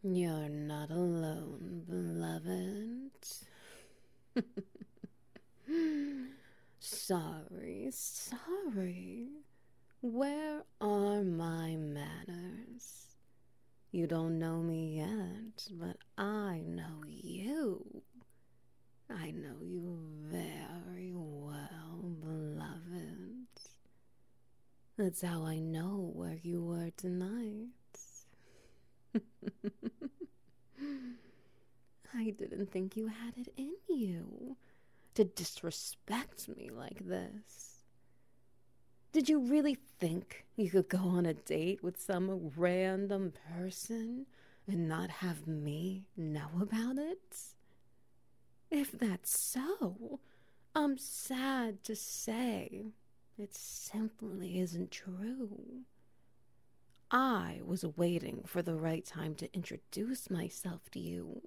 You're not alone, beloved. Sorry. Where are my manners? You don't know me yet, but I know you. I know you very well, beloved. That's how I know where you were tonight. I didn't think you had it in you to disrespect me like this. Did you really think you could go on a date with some random person and not have me know about it? If that's so, I'm sad to say it simply isn't true. I was waiting for the right time to introduce myself to you.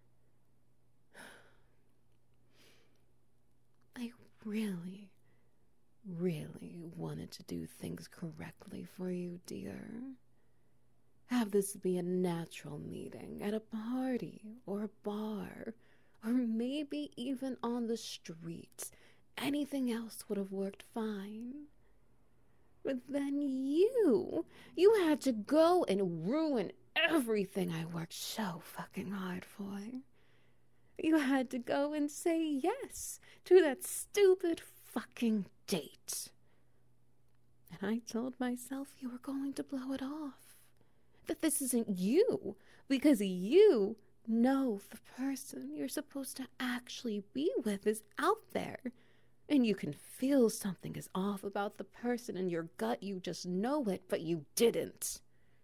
I really wanted to do things correctly for you, dear. Have this be a natural meeting at a party or a bar, or maybe even on the street. Anything else would have worked fine. But then you had to go and ruin everything I worked so fucking hard for. You had to go and say yes to that stupid fucking date. And I told myself you were going to blow it off. That this isn't you, because you know the person you're supposed to actually be with is out there. And you can feel something is off about the person in your gut. You just know it, but you didn't.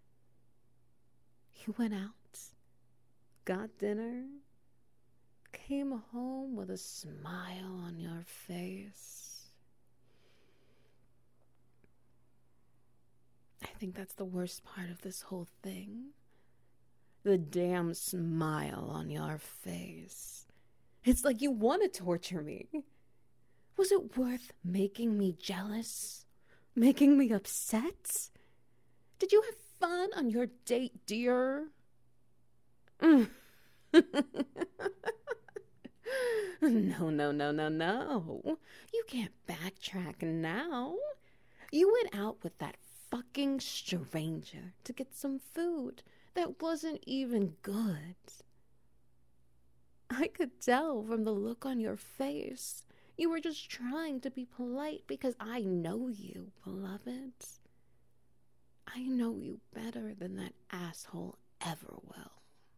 You went out, got dinner, came home with a smile on your face. I think that's the worst part of this whole thing. The damn smile on your face. It's like you want to torture me. Was it worth making me jealous? Making me upset? Did you have fun on your date, dear? No. You can't backtrack now. You went out with that fucking stranger to get some food that wasn't even good. I could tell from the look on your face. You were just trying to be polite because I know you, beloved. I know you better than that asshole ever will.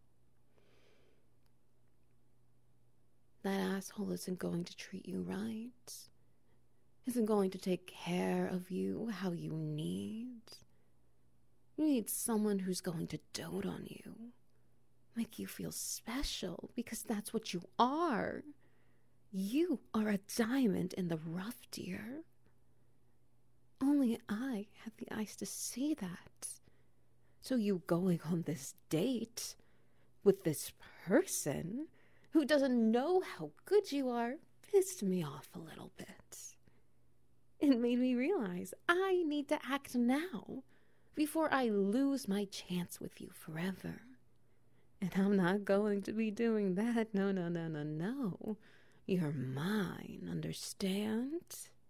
That asshole isn't going to treat you right. Isn't going to take care of you how you need. You need someone who's going to dote on you. Make you feel special because that's what you are. You are a diamond in the rough, dear. Only I have the eyes to see that. So you going on this date with this person who doesn't know how good you are pissed me off a little bit. It made me realize I need to act now before I lose my chance with you forever. And I'm not going to be doing that. No. You're mine, understand?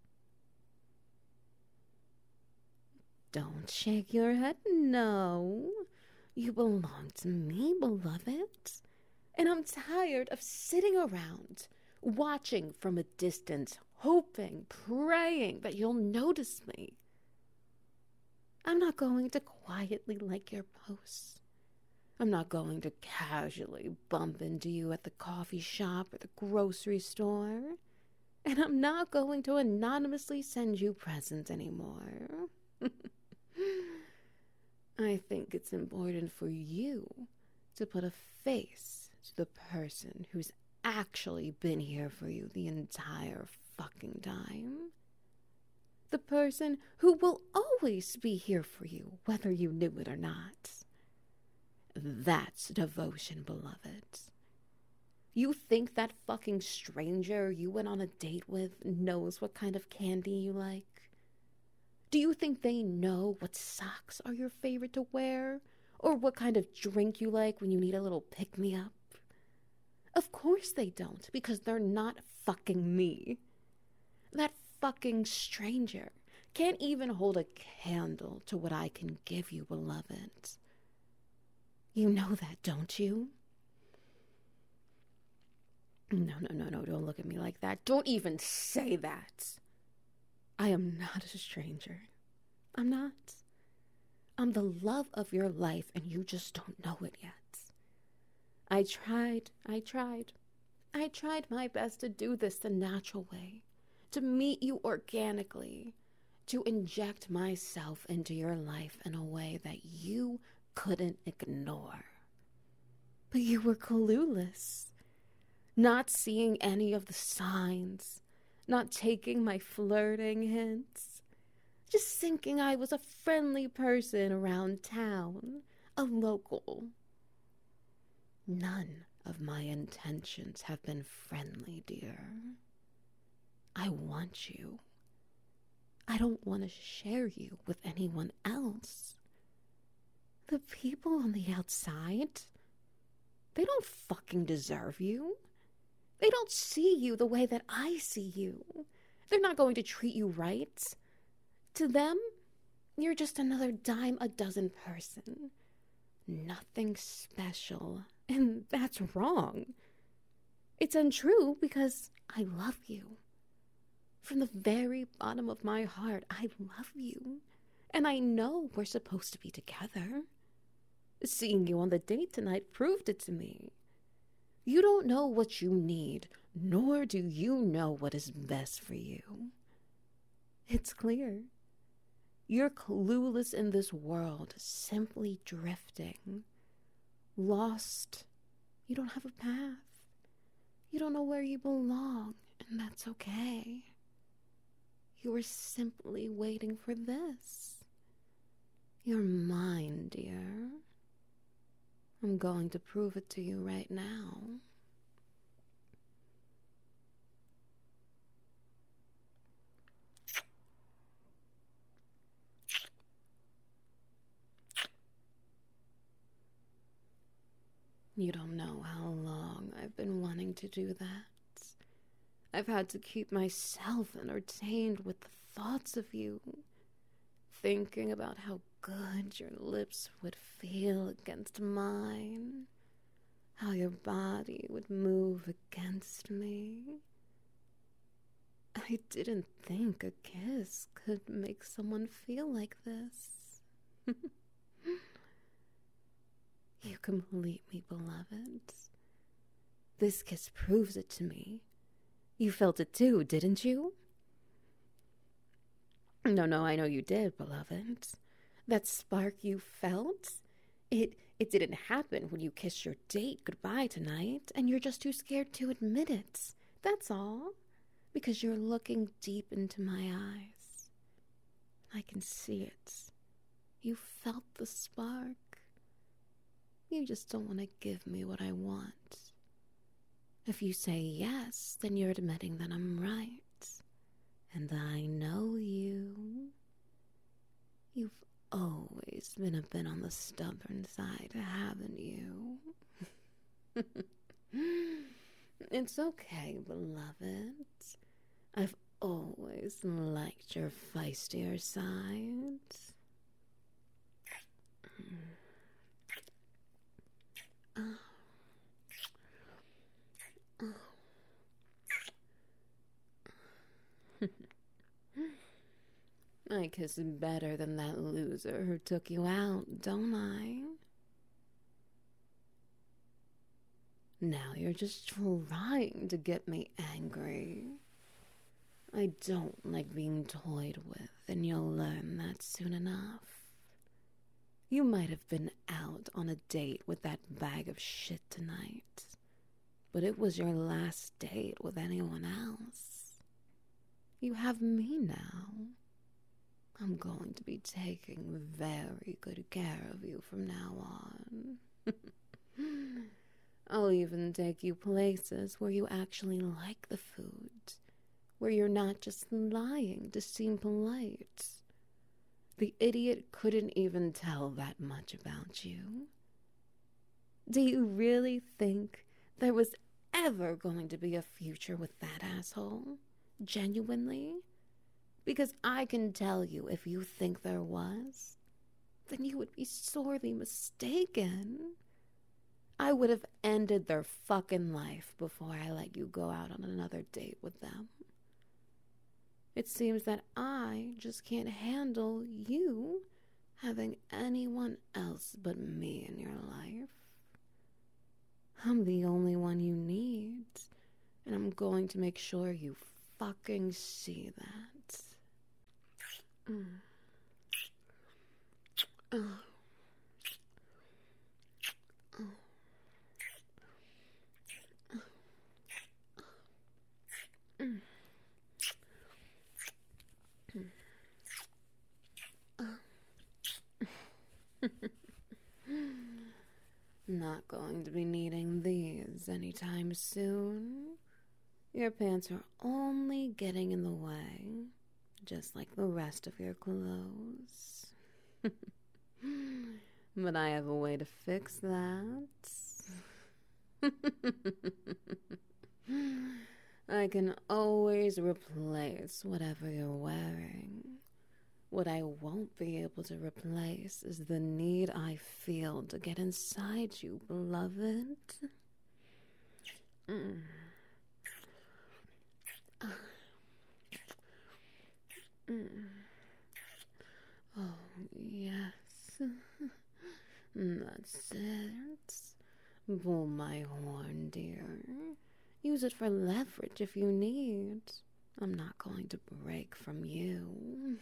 Don't shake your head, no. You belong to me, beloved. And I'm tired of sitting around, watching from a distance, hoping, praying that you'll notice me. I'm not going to quietly like your posts. I'm not going to casually bump into you at the coffee shop or the grocery store. And I'm not going to anonymously send you presents anymore. I think it's important for you to put a face to the person who's actually been here for you the entire fucking time. The person who will always be here for you, whether you knew it or not. That's devotion, beloved. You think that fucking stranger you went on a date with knows what kind of candy you like? Do you think they know what socks are your favorite to wear? or what kind of drink you like when you need a little pick-me-up. Of course they don't, because they're not fucking me. That fucking stranger can't even hold a candle to what I can give you, beloved. You know that, don't you? No, don't look at me like that. Don't even say that. I am not a stranger. I'm not. I'm the love of your life, and you just don't know it yet. I tried my best to do this the natural way, to meet you organically, to inject myself into your life in a way that you couldn't ignore. But you were clueless, not seeing any of the signs, not taking my flirting hints, just thinking I was a friendly person around town, a local. None of my intentions have been friendly, dear. I want you. I don't want to share you with anyone else. The people on the outside, they don't fucking deserve you. They don't see you the way that I see you. They're not going to treat you right. To them, you're just another dime a dozen person. Nothing special. And that's wrong. It's untrue because I love you. From the very bottom of my heart, I love you. And I know we're supposed to be together. Seeing you on the date tonight proved it to me. You don't know what you need, nor do you know what is best for you. It's clear. You're clueless in this world, simply drifting. Lost. You don't have a path. You don't know where you belong, and that's okay. You are simply waiting for this. You're mine, dear. I'm going to prove it to you right now. You don't know how long I've been wanting to do that. I've had to keep myself entertained with the thoughts of you, thinking about how good your lips would feel against mine, how your body would move against me. I didn't think a kiss could make someone feel like this. You complete me, beloved. This kiss proves it to me. You felt it too, didn't you? No, I know you did, beloved. That spark you felt, it didn't happen when you kissed your date goodbye tonight, and you're just too scared to admit it. That's all. Because you're looking deep into my eyes. I can see it. You felt the spark. You just don't want to give me what I want. If you say yes, then you're admitting that I'm right. And I know you. You've always been a bit on the stubborn side, haven't you? It's okay, beloved. I've always liked your feistier side. I kiss better than that loser who took you out, don't I? Now you're just trying to get me angry. I don't like being toyed with, and you'll learn that soon enough. You might have been out on a date with that bag of shit tonight, but it was your last date with anyone else. You have me now. I'm going to be taking very good care of you from now on. I'll even take you places where you actually like the food, where you're not just lying to seem polite. The idiot couldn't even tell that much about you. Do you really think there was ever going to be a future with that asshole? Genuinely? Because I can tell you, if you think there was, then you would be sorely mistaken. I would have ended their fucking life before I let you go out on another date with them. It seems that I just can't handle you having anyone else but me in your life. I'm the only one you need, and I'm going to make sure you fucking see that. Not going to be needing these anytime soon. Your pants are only getting in the way, just like the rest of your clothes. But I have a way to fix that. I can always replace whatever you're wearing. What I won't be able to replace is the need I feel to get inside you, beloved. Oh, yes. That's it. Pull my horn, dear. Use it for leverage if you need. I'm not going to break from you.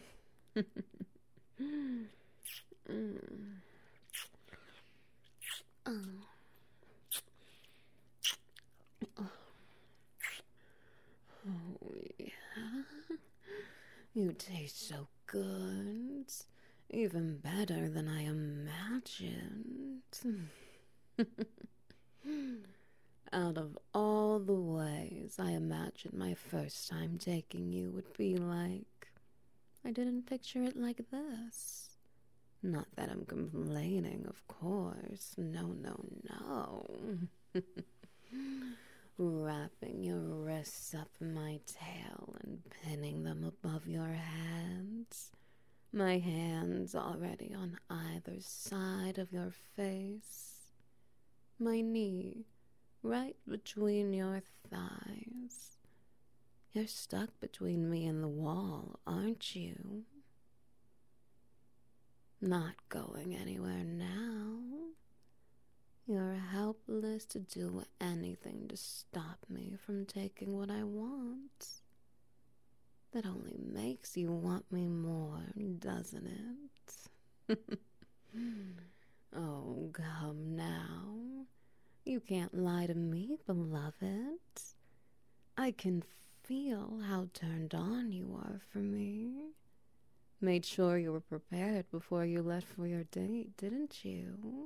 Oh, yeah. You taste so good. Even better than I imagined. Out of all the ways I imagined my first time taking you would be like, I didn't picture it like this. Not that I'm complaining, of course. No, no, no. Wrapping your wrists up my tail and pinning them above your hands. My hands already on either side of your face. My knee right between your thighs. You're stuck between me and the wall, aren't you? Not going anywhere now. You're helpless to do anything to stop me from taking what I want. That only makes you want me more, doesn't it? Oh, come now. You can't lie to me, beloved. I can feel how turned on you are for me. Made sure you were prepared before you left for your date, didn't you?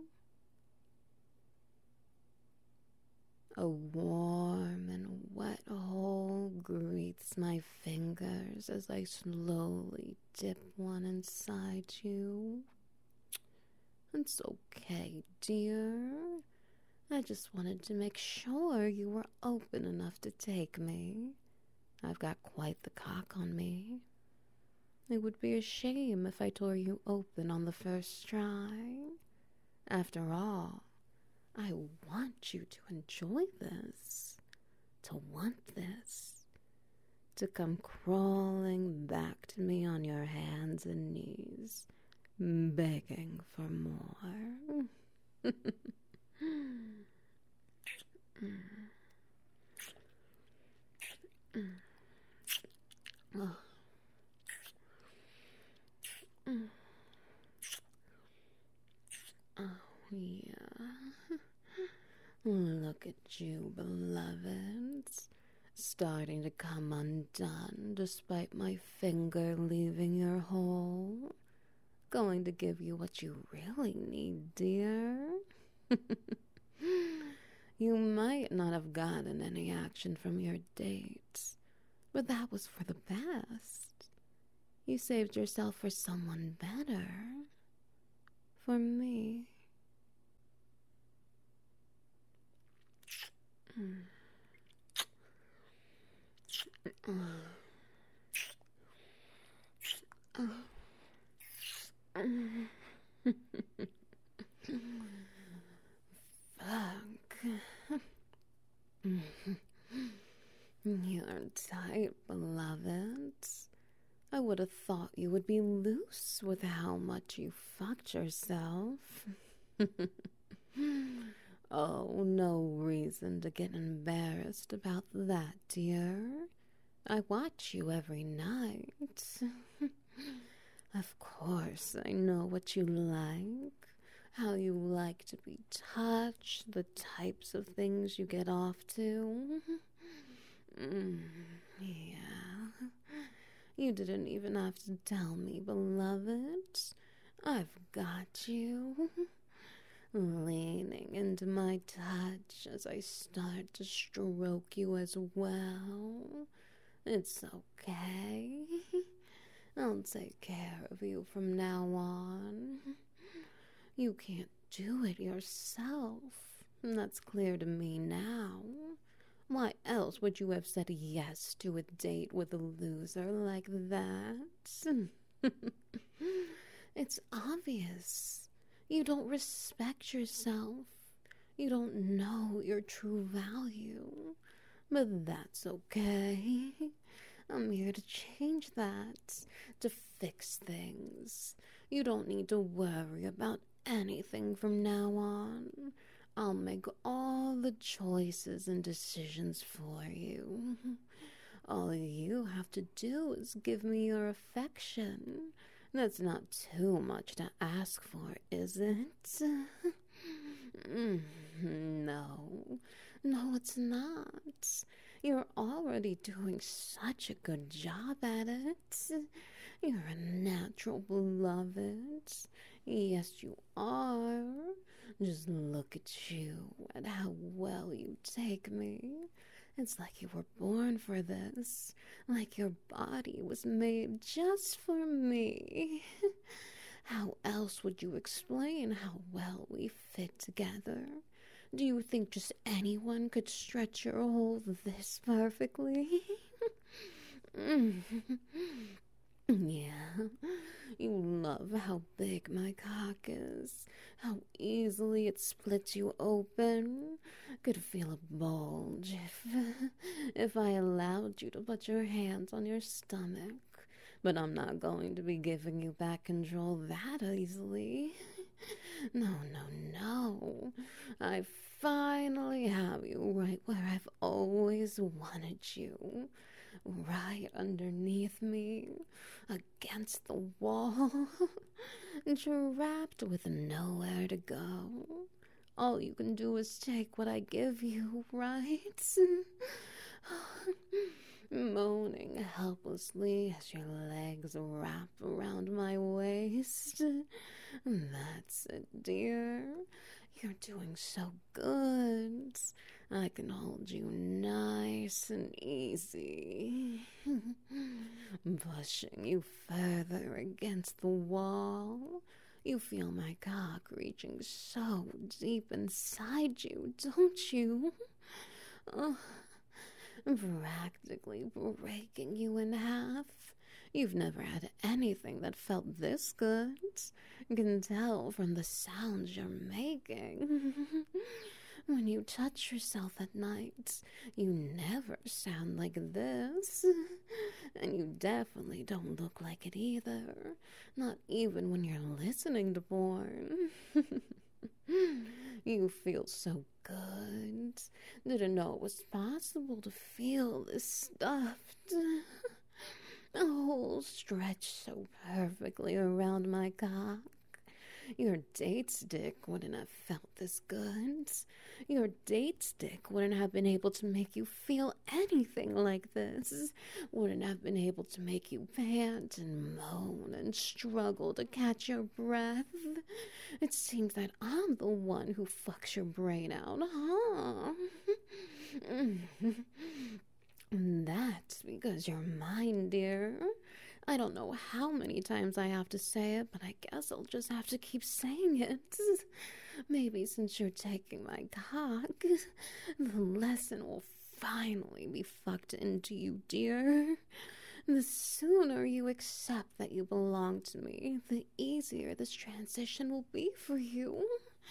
A warm and wet hole greets my fingers as I slowly dip one inside you. It's okay, dear. I just wanted to make sure you were open enough to take me. I've got quite the cock on me. It would be a shame if I tore you open on the first try. After all, I want you to enjoy this, to want this, to come crawling back to me on your hands and knees, begging for more. Oh. Oh, yeah. Look at you, beloved. Starting to come undone despite my finger leaving your hole. Going to give you what you really need, dear. You might not have gotten any action from your dates, but that was for the best. You saved yourself for someone better. For me. Fuck. You're tight, beloved. I would have thought you would be loose with how much you fucked yourself. Oh, no reason to get embarrassed about that, dear. I watch you every night. Of course, I know what you like, how you like to be touched, the types of things you get off to. Yeah. You didn't even have to tell me, beloved. I've got you. Leaning into my touch as I start to stroke you as well. It's okay. I'll take care of you from now on. You can't do it yourself. That's clear to me now. Why else would you have said yes to a date with a loser like that? It's obvious. You don't respect yourself. You don't know your true value. But that's okay. I'm here to change that, to fix things. You don't need to worry about anything from now on. I'll make all the choices and decisions for you. All you have to do is give me your affection. That's not too much to ask for, is it? No, it's not. You're already doing such a good job at it. You're a natural, beloved. Yes, you are. Just look at you and how well you take me. It's like you were born for this, like your body was made just for me. How else would you explain how well we fit together? Do you think just anyone could stretch your hole this perfectly? Yeah, you love how big my cock is, how easily it splits you open. Could feel a bulge if I allowed you to put your hands on your stomach. But I'm not going to be giving you back control that easily. No. I finally have you right where I've always wanted you. Right underneath me, against the wall, trapped with nowhere to go. All you can do is take what I give you, right? Moaning helplessly as your legs wrap around my waist. That's it, dear. You're doing so good. I can hold you nice and easy. Pushing you further against the wall. You feel my cock reaching so deep inside you, don't you? Practically breaking you in half. You've never had anything that felt this good. Can tell from the sounds you're making. When you touch yourself at night, you never sound like this. And you definitely don't look like it either. Not even when you're listening to porn. You feel so good. Didn't know it was possible to feel this stuffed. A whole stretch so perfectly around my cock. Your date stick wouldn't have felt this good. Your date stick wouldn't have been able to make you feel anything like this. Wouldn't have been able to make you pant and moan and struggle to catch your breath. It seems that I'm the one who fucks your brain out, huh? That's because you're mine, dear. I don't know how many times I have to say it, but I guess I'll just have to keep saying it. Maybe since you're taking my cock, the lesson will finally be fucked into you, dear. The sooner you accept that you belong to me, the easier this transition will be for you.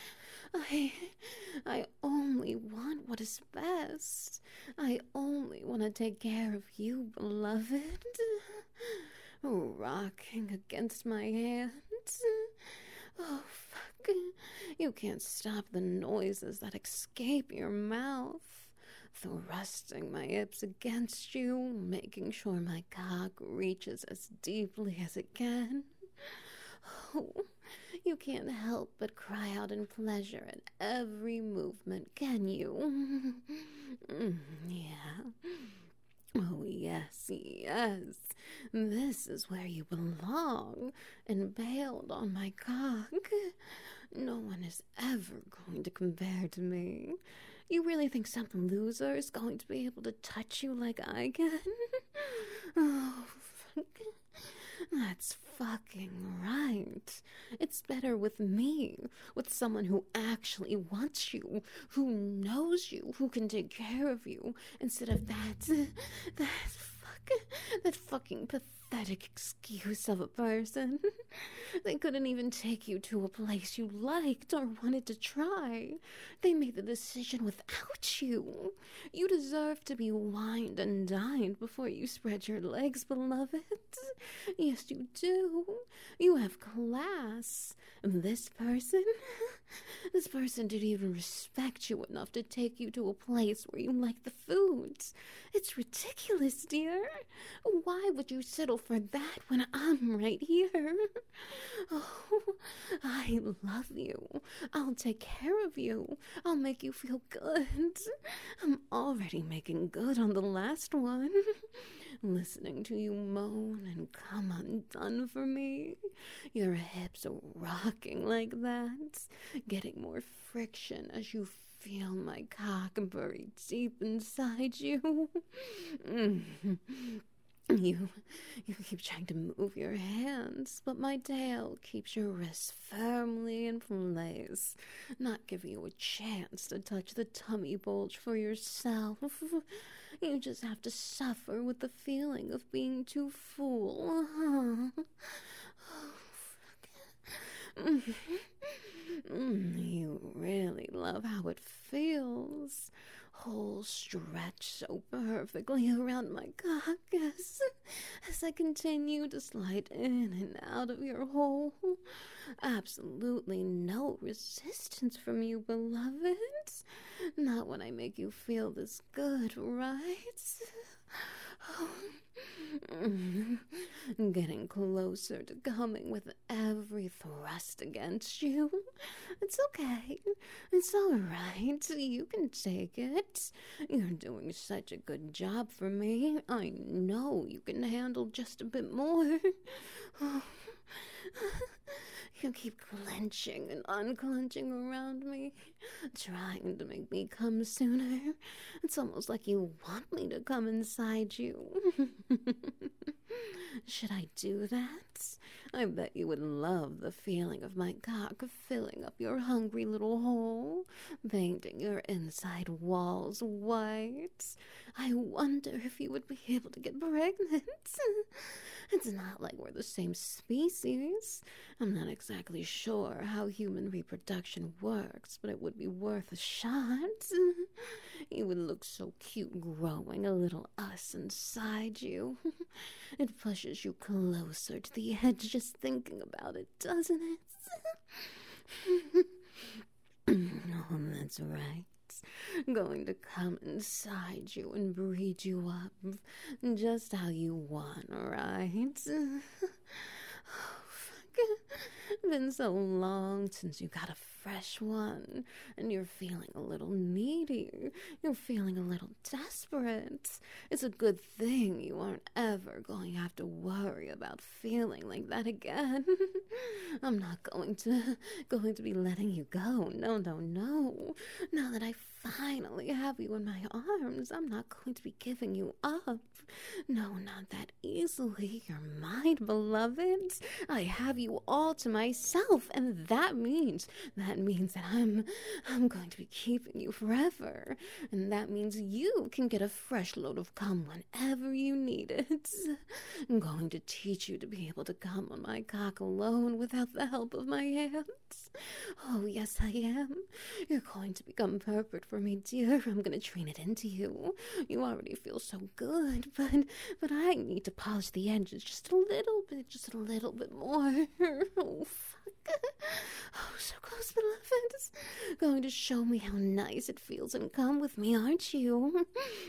I only want what is best. I only want to take care of you, beloved. Rocking against my hands. Oh, fuck. You can't stop the noises that escape your mouth. Thrusting my hips against you, making sure my cock reaches as deeply as it can. Oh, you can't help but cry out in pleasure at every movement, can you? Yeah. Oh, yes, yes. This is where you belong, impaled on my cock. No one is ever going to compare to me. You really think some loser is going to be able to touch you like I can? Oh, fuck. That's fucking right. It's better with me, with someone who actually wants you, who knows you, who can take care of you, instead of that fucking pathetic excuse of a person. They couldn't even take you to a place you liked or wanted to try. They made the decision without you. You deserve to be wined and dined before you spread your legs, beloved. Yes, you do. You have class. This person didn't even respect you enough to take you to a place where you like the foods. It's ridiculous, dear. Why would you settle for that when I'm right here? Oh, I love you. I'll take care of you. I'll make you feel good. I'm already making good on the last one. Listening to you moan and come undone for me. Your hips are rocking like that, getting more friction as you feel my cock buried deep inside you. You keep trying to move your hands, but my tail keeps your wrists firmly in place, not giving you a chance to touch the tummy bulge for yourself. You just have to suffer with the feeling of being too full. You really love how it feels. Whole stretch so perfectly around my cock as I continue to slide in and out of your hole. Absolutely no resistance from you, beloved. Not when I make you feel this good, right? Getting closer to coming with every thrust against you. It's okay. It's all right. You can take it. You're doing such a good job for me. I know you can handle just a bit more. You keep clenching and unclenching around me, trying to make me come sooner. It's almost like you want me to come inside you. Should I do that? I bet you would love the feeling of my cock filling up your hungry little hole, painting your inside walls white. I wonder if you would be able to get pregnant. It's not like we're the same species. I'm not exactly sure how human reproduction works, but it would be worth a shot. You would look so cute growing a little us inside you. It pushes you closer to the edge just thinking about it, doesn't it? Oh, that's right. Going to come inside you and breed you up just how you want, right? Oh, fuck. Been so long since you got a fresh one, and you're feeling a little needy. You're feeling a little desperate. It's a good thing you aren't ever going to have to worry about feeling like that again. I'm not going to be letting you go. No, no, no. Now that I finally have you in my arms, I'm not going to be giving you up. No, not that easily. You're mine, beloved. I have you all to myself, and that means that I'm going to be keeping you forever. And that means you can get a fresh load of cum whenever you need it. I'm going to teach you to be able to come on my cock alone without the help of my hands. Oh, yes, I am. You're going to become perfect for me, dear. I'm going to train it into you. You already feel so good, but I need to polish the edges just a little bit more. Oh, fuck. Oh, so close, beloved. Going to show me how nice it feels and come with me, aren't you?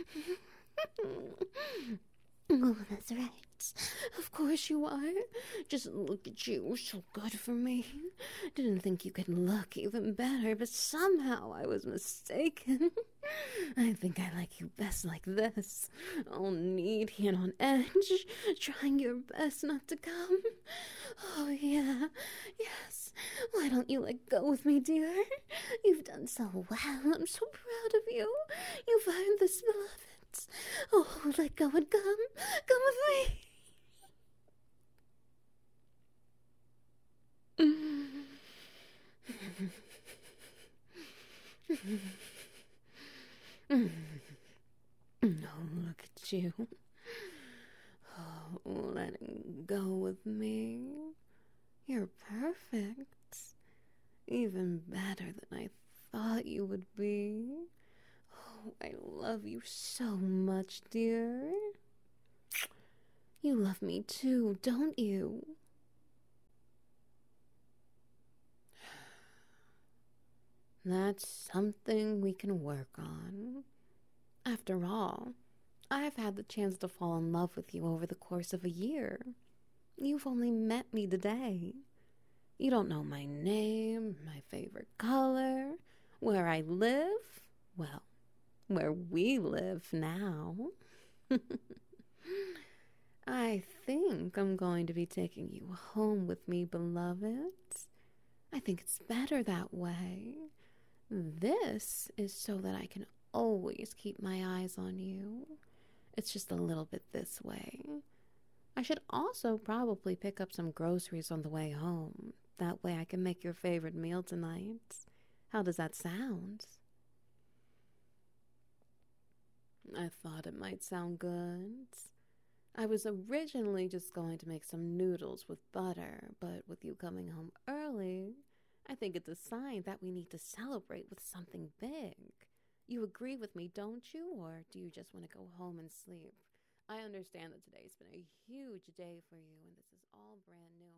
Oh, that's right. Of course you are. Just look at you, so good for me. Didn't think you could look even better, but somehow I was mistaken. I think I like you best like this. All needy and on edge, trying your best not to come. Oh, yeah. Yes. Why don't you let go with me, dear? You've done so well. I'm so proud of you. You've earned this, beloved. Oh, let go and come. Come with me. Oh, look at you. Oh, letting go with me. You're perfect. Even better than I thought you would be. Oh, I love you so much, dear. You love me too, don't you? That's something we can work on. After all, I've had the chance to fall in love with you over the course of a year. You've only met me today. You don't know my name, my favorite color, where I live. Well, where we live now. I think I'm going to be taking you home with me, beloved. I think it's better that way. This is so that I can always keep my eyes on you. It's just a little bit this way. I should also probably pick up some groceries on the way home. That way I can make your favorite meal tonight. How does that sound? I thought it might sound good. I was originally just going to make some noodles with butter, but with you coming home early, I think it's a sign that we need to celebrate with something big. You agree with me, don't you? Or do you just want to go home and sleep? I understand that today's been a huge day for you, and this is all brand new.